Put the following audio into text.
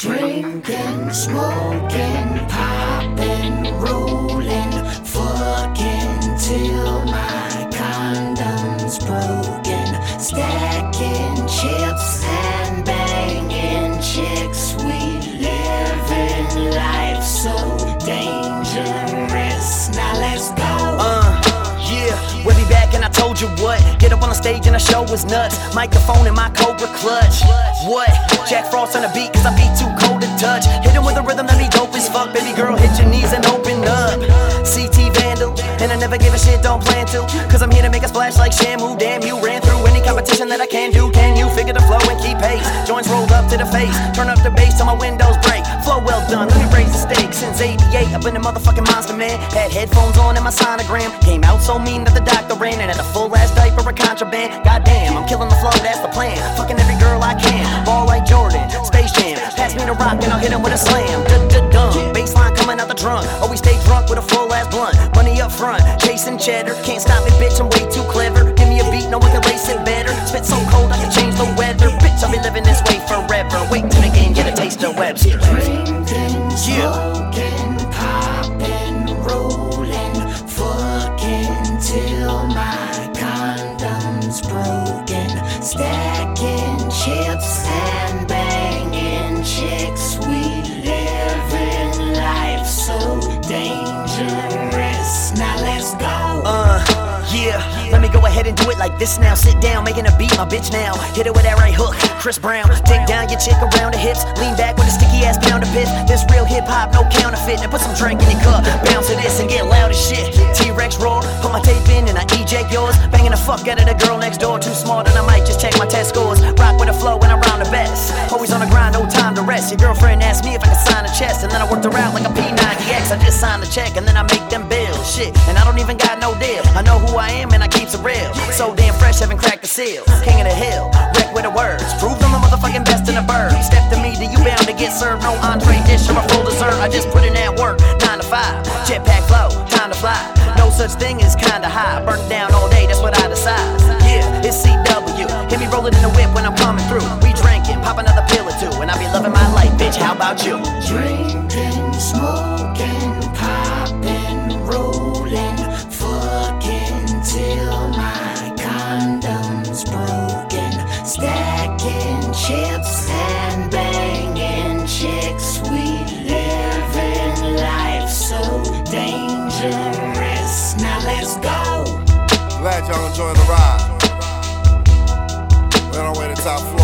Drinking, smoking, popping, rolling, fucking till my condom's broken. Stacking chips and banging chicks. We living life so dangerous. Now let's go. Yeah, we'll be back and I told you what. Get up on the stage and the show was nuts. Microphone in my Cobra clutch. What? Jack Frost on the beat cause I beat too cold to touch. Hit him with a rhythm that be dope as fuck. Baby girl, hit your knees and open up. CT Vandal, and I never give a shit, don't plan to. Cause I'm here to make a splash like Shamu. Damn, you ran through any competition that I can do. Can you figure the flow and keep pace? Joints rolled up to the face. Turn up the bass till my windows break. Flow well done, let me raise the stakes. Since 88, I've been a motherfucking monster, man. Had headphones on and my sonogram. Came out so mean that the doctor ran. And had a full ass diaper of contraband. Goddamn, I'm killing the flow, that's the plan. Fucking every girl I can. Ball like Jordan, Space Jam. Pass me the rock and I'll hit him with a slam. Dum. Baseline coming out the trunk. Always stay drunk with a full ass blunt. Money up front, chasing cheddar. Can't stop me, bitch, I'm way too clever. Give me a beat, no one can lace it better. Spit so cold I can change the weather. Bitch, I'll be living this way forever. Wait till the game get a taste of webs. Drinking, smoking, popping, rolling, fucking till my condom's broken. Stacking chips and banging chicks. We living life so dangerous. Now let's go. Yeah, let me go ahead and do it like this now. Sit down, making a beat, my bitch now. Hit it with that right hook, Chris Brown. Dig down your chick around the hips. Lean back with a sticky ass pound of piss. This real hip hop, no counterfeit. Now put some drink in your cup, bounce to this and get loud as shit. T-Rex roar, put my tape in and I eject yours. Banging the fuck out of the girl next door. Too smart and I might just check my test scores. Rock with a flow and I round the best. Always on the grind, no time to rest. Your girlfriend asked me if I could sign a chest. And then I worked her out like a P90X. I just signed the check and then I make them bills. Shit, and I don't even got no deal. I know who I am and I keeps it real. So damn fresh, haven't cracked the seal. King of the hill, wreck with the words. Prove them the motherfucking best in the bird. Step to me, then you bound to get served. No entree dish or a full dessert. I just put in that work, 9 to 5. Jetpack flow, time to fly. No such thing as kinda high. Burn down all day, that's what I decide. Yeah, it's CW. Hit me rolling in the whip when I'm coming through. We drinking, pop another pill or two, and I be loving my life, bitch. How about you? Drinking, smoking, popping, rolling, fucking till my condom's broken. Stacking chips and banging chicks. We living life so dangerous. Now let's go. Glad y'all enjoying the ride. We're on our way to top floor.